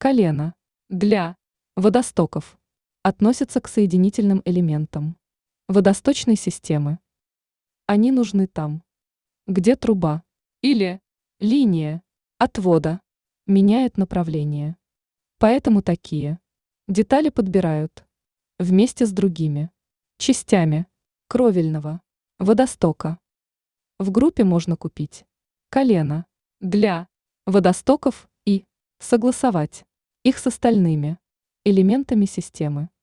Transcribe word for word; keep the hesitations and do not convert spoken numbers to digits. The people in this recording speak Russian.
Колено для водостоков относятся к соединительным элементам водосточной системы. Они нужны там, где труба или линия отвода меняет направление. Поэтому такие детали подбирают вместе с другими частями кровельного водостока. В группе можно купить колено для водостоков и согласовать их с остальными элементами системы.